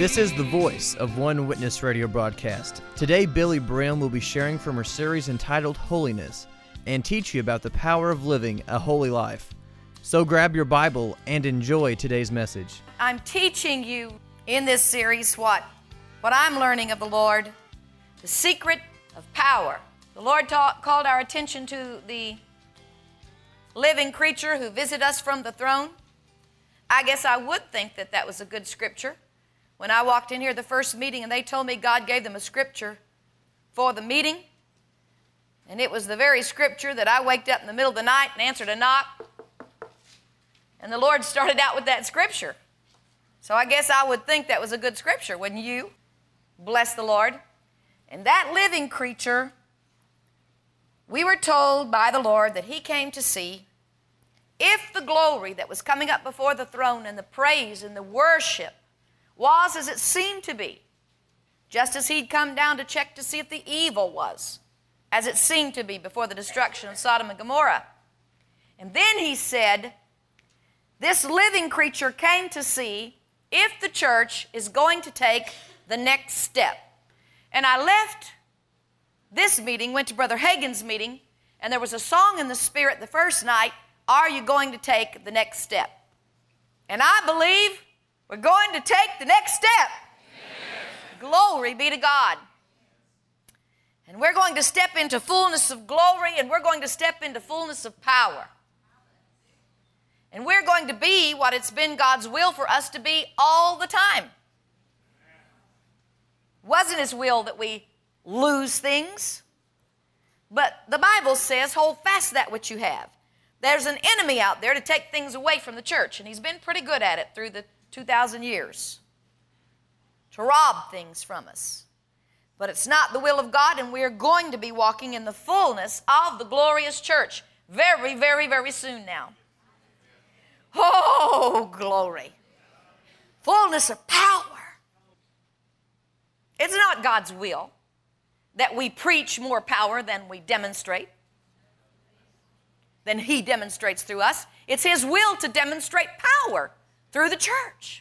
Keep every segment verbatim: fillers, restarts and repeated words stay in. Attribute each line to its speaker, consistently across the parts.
Speaker 1: This is the voice of One Witness radio broadcast. Today, Billy Brim will be sharing from her series entitled Holiness and teach you about the power of living a holy life. So grab your Bible and enjoy today's message.
Speaker 2: I'm teaching you in this series what, what I'm learning of the Lord, the secret of power. The Lord taught, called our attention to the living creature who visited us from the throne. I guess I would think that that was a good scripture. When I walked in here the first meeting and they told me God gave them a scripture for the meeting, and it was the very scripture that I waked up in the middle of the night and answered a knock, and the Lord started out with that scripture. So I guess I would think that was a good scripture, wouldn't you? Bless the Lord. And that living creature, we were told by the Lord that He came to see if the glory that was coming up before the throne and the praise and the worship was as it seemed to be, just as He'd come down to check to see if the evil was as it seemed to be before the destruction of Sodom and Gomorrah. And then He said, this living creature came to see if the church is going to take the next step. And I left this meeting, went to Brother Hagin's meeting, and there was a song in the Spirit the first night, Are You Going to Take the Next Step? And I believe we're going to take the next step. Yes. Glory be to God. And we're going to step into fullness of glory, and we're going to step into fullness of power. And we're going to be what it's been God's will for us to be all the time. Wasn't His will that we lose things? But the Bible says, hold fast that which you have. There's an enemy out there to take things away from the church, and he's been pretty good at it through the two thousand years, to rob things from us. But it's not the will of God, and we're going to be walking in the fullness of the glorious church very, very, very soon now. Oh, glory. Fullness of power. It's not God's will that we preach more power than we demonstrate, than He demonstrates through us. It's His will to demonstrate power through the church.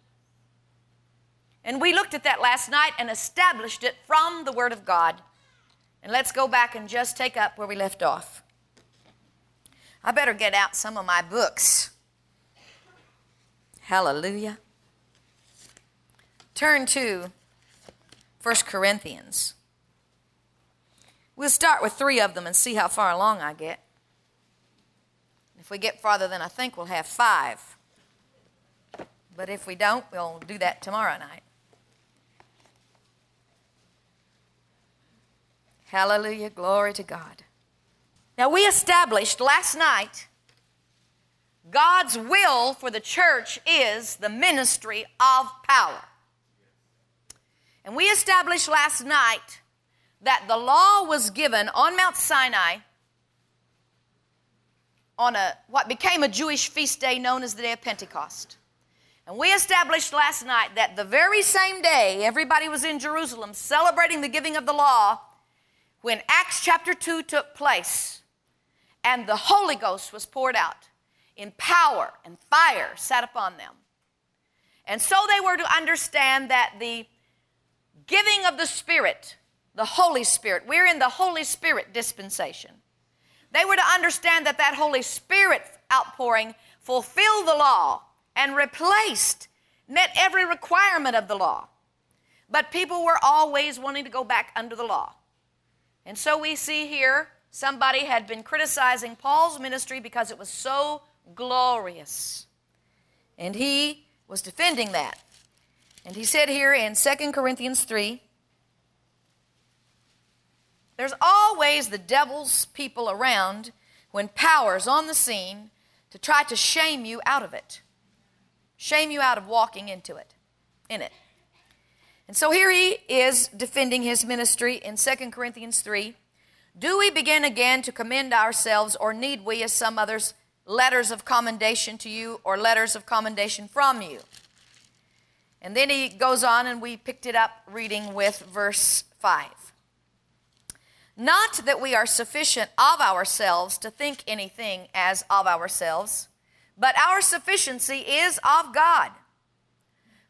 Speaker 2: And we looked at that last night and established it from the Word of God. And let's go back and just take up where we left off. I better get out some of my books. Hallelujah. Turn to First Corinthians. We'll start with three of them and see how far along I get. If we get farther than I think, we'll have five. But if we don't, we'll do that tomorrow night. Hallelujah, glory to God. Now, we established last night God's will for the church is the ministry of power. And we established last night that the law was given on Mount Sinai on a what became a Jewish feast day known as the Day of Pentecost. And we established last night that the very same day everybody was in Jerusalem celebrating the giving of the law when Acts chapter two took place and the Holy Ghost was poured out in power and fire sat upon them. And so they were to understand that the giving of the Spirit, the Holy Spirit, we're in the Holy Spirit dispensation. They were to understand that that Holy Spirit outpouring fulfilled the law and replaced, met every requirement of the law. But people were always wanting to go back under the law. And so we see here somebody had been criticizing Paul's ministry because it was so glorious. And he was defending that. And he said here in Second Corinthians three, there's always the devil's people around when power's on the scene to try to shame you out of it. Shame you out of walking into it, in it. And so here he is defending his ministry in Second Corinthians three. Do we begin again to commend ourselves, or need we, as some others, letters of commendation to you or letters of commendation from you? And then he goes on, and we picked it up reading with verse five. Not that we are sufficient of ourselves to think anything as of ourselves, but our sufficiency is of God.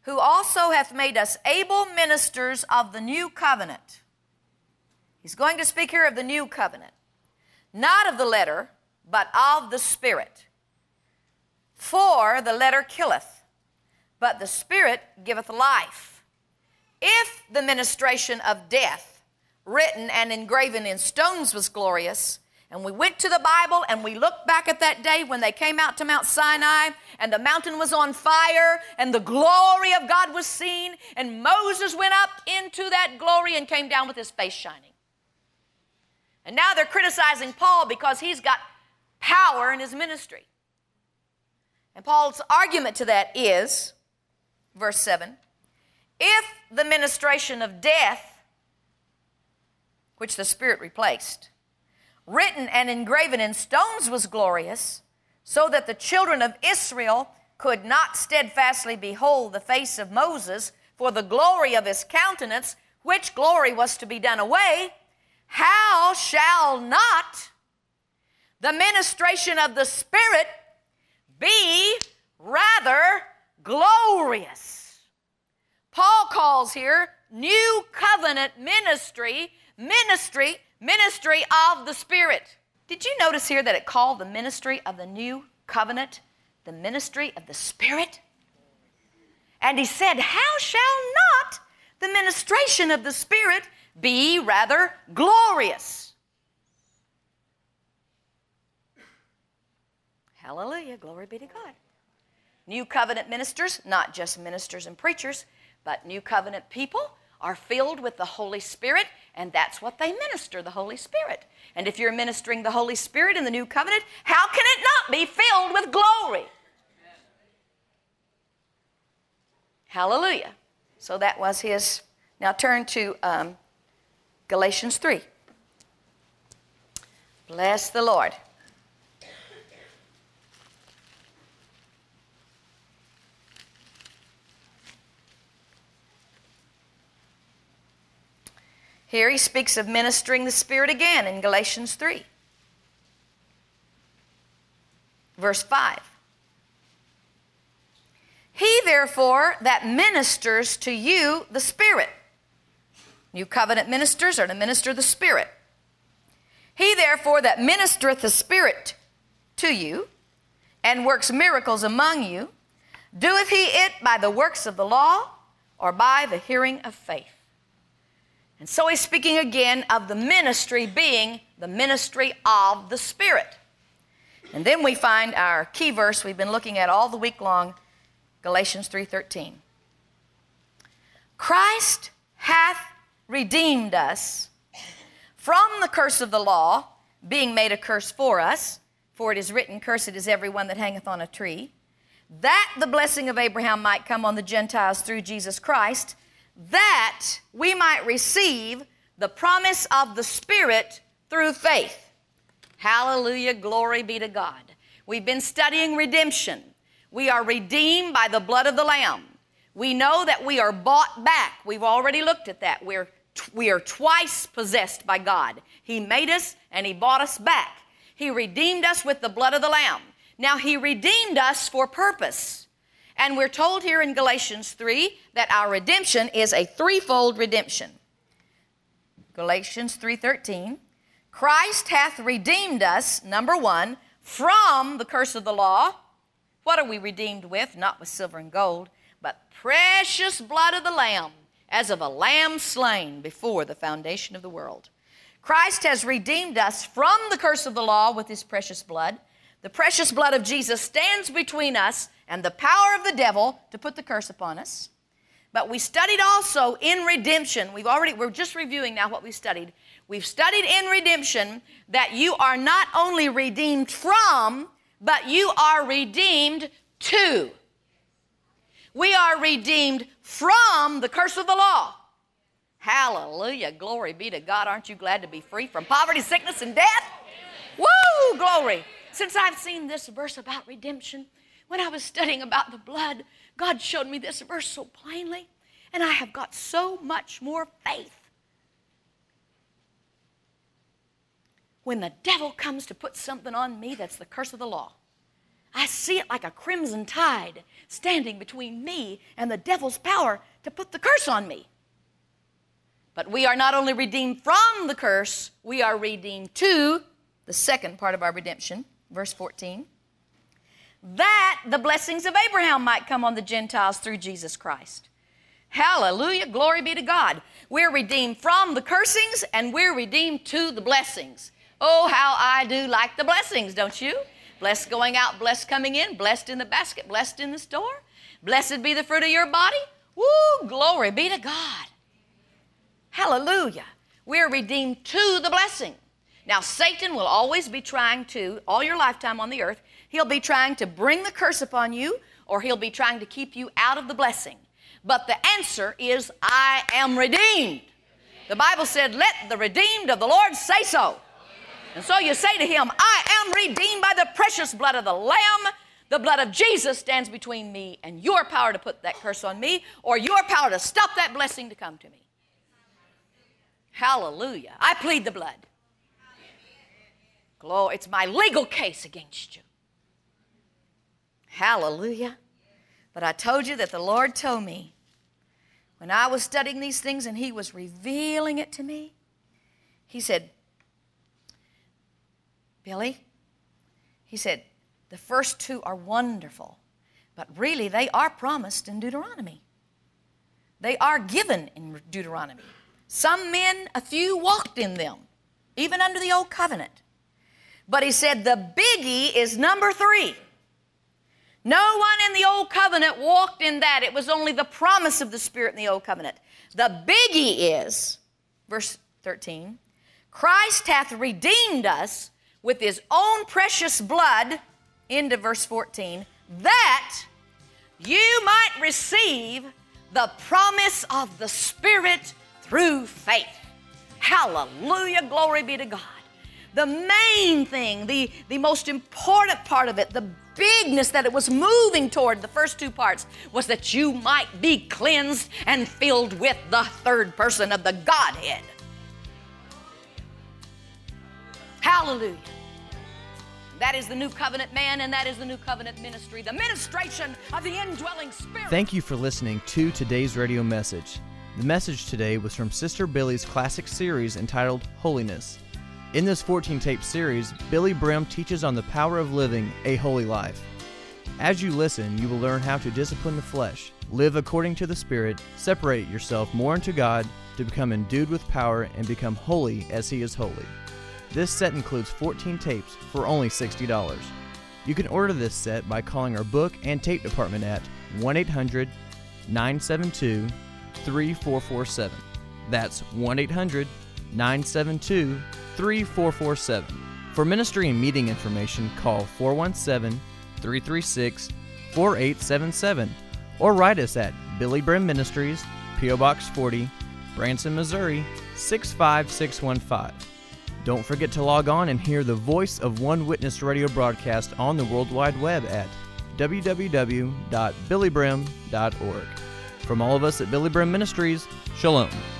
Speaker 2: who also hath made us able ministers of the new covenant. He's going to speak here of the new covenant. Not of the letter, but of the Spirit. For the letter killeth, but the Spirit giveth life. If the ministration of death, written and engraven in stones, was glorious, and we went to the Bible and we looked back at that day when they came out to Mount Sinai and the mountain was on fire and the glory of God was seen and Moses went up into that glory and came down with his face shining. And now they're criticizing Paul because he's got power in his ministry. And Paul's argument to that is, verse seven, if the ministration of death, which the Spirit replaced, written and engraven in stones, was glorious, so that the children of Israel could not steadfastly behold the face of Moses for the glory of his countenance, which glory was to be done away, how shall not the ministration of the Spirit be rather glorious? Paul calls here new covenant ministry, ministry, ministry of the Spirit. Did you notice here that it called the ministry of the new covenant the ministry of the Spirit? And he said, how shall not the ministration of the Spirit be rather glorious? Hallelujah, glory be to God. New covenant ministers, not just ministers and preachers, but new covenant people are filled with the Holy Spirit, and that's what they minister, the Holy Spirit. And if you're ministering the Holy Spirit in the new covenant, how can it not be filled with glory? Hallelujah. So that was his. Now turn to um, Galatians three. Bless the Lord. Here he speaks of ministering the Spirit again in Galatians three. Verse five. He therefore that ministers to you the Spirit. New covenant ministers are to minister the Spirit. He therefore that ministereth the Spirit to you and works miracles among you, doeth he it by the works of the law or by the hearing of faith? And so he's speaking again of the ministry being the ministry of the Spirit. And then we find our key verse we've been looking at all the week long, Galatians three thirteen. Christ hath redeemed us from the curse of the law, being made a curse for us, for it is written, cursed is every one that hangeth on a tree, that the blessing of Abraham might come on the Gentiles through Jesus Christ, that we might receive the promise of the Spirit through faith. Hallelujah, glory be to God. We've been studying redemption. We are redeemed by the blood of the Lamb. We know that we are bought back. We've already looked at that. We're, we are twice possessed by God. He made us and He bought us back. He redeemed us with the blood of the Lamb. Now He redeemed us for purpose. And we're told here in Galatians three that our redemption is a threefold redemption. Galatians three thirteen. Christ hath redeemed us, number one, from the curse of the law. What are we redeemed with? Not with silver and gold, but precious blood of the Lamb, as of a lamb slain before the foundation of the world. Christ has redeemed us from the curse of the law with His precious blood. The precious blood of Jesus stands between us and the power of the devil to put the curse upon us. But we studied also in redemption. We've already, we're just reviewing now what we studied. We've studied in redemption that you are not only redeemed from, but you are redeemed to. We are redeemed from the curse of the law. Hallelujah. Glory be to God. Aren't you glad to be free from poverty, sickness, and death? Woo! Glory. Since I've seen this verse about redemption, when I was studying about the blood, God showed me this verse so plainly, and I have got so much more faith. When the devil comes to put something on me that's the curse of the law, I see it like a crimson tide standing between me and the devil's power to put the curse on me. But we are not only redeemed from the curse, we are redeemed to the second part of our redemption, verse fourteen, that the blessings of Abraham might come on the Gentiles through Jesus Christ. Hallelujah, glory be to God. We're redeemed from the cursings and we're redeemed to the blessings. Oh, how I do like the blessings, don't you? Blessed going out, blessed coming in, blessed in the basket, blessed in the store. Blessed be the fruit of your body. Woo, glory be to God. Hallelujah. We're redeemed to the blessing. Now, Satan will always be trying to, all your lifetime on the earth, he'll be trying to bring the curse upon you, or he'll be trying to keep you out of the blessing. But the answer is, I am redeemed. The Bible said, let the redeemed of the Lord say so. And so you say to him, I am redeemed by the precious blood of the Lamb. The blood of Jesus stands between me and your power to put that curse on me, or your power to stop that blessing to come to me. Hallelujah. I plead the blood. Glory. It's my legal case against you. Hallelujah. But I told you that the Lord told me when I was studying these things and he was revealing it to me, he said, Billy, he said, the first two are wonderful, but really they are promised in Deuteronomy. They are given in Deuteronomy. Some men, a few, walked in them, even under the old covenant. But he said the biggie is number three. No one in the old covenant walked in that. It was only the promise of the Spirit in the old covenant. The biggie is, verse thirteen, Christ hath redeemed us with his own precious blood, into verse fourteen, that you might receive the promise of the Spirit through faith. Hallelujah, glory be to God. The main thing, the, the most important part of it, the bigness that it was moving toward, the first two parts, was that you might be cleansed and filled with the third person of the Godhead. Hallelujah. That is the new covenant man, and that is the new covenant ministry, the ministration of the indwelling Spirit.
Speaker 1: Thank you for listening to today's radio message. The message today was from Sister Billy's classic series entitled Holiness. In this fourteen-tape series, Billy Brim teaches on the power of living a holy life. As you listen, you will learn how to discipline the flesh, live according to the Spirit, separate yourself more unto God, to become endued with power and become holy as He is holy. This set includes fourteen tapes for only sixty dollars. You can order this set by calling our book and tape department at one eight hundred nine seven two three four four seven. That's one eight hundred nine seven two three four four seven. For ministry and meeting information, call four one seven three three six four eight seven seven or write us at Billy Brim Ministries, P O Box forty, Branson, Missouri six five six one five. Don't forget to log on and hear the Voice of One Witness radio broadcast on the World Wide Web at w w w dot billy brim dot org. From all of us at Billy Brim Ministries, Shalom.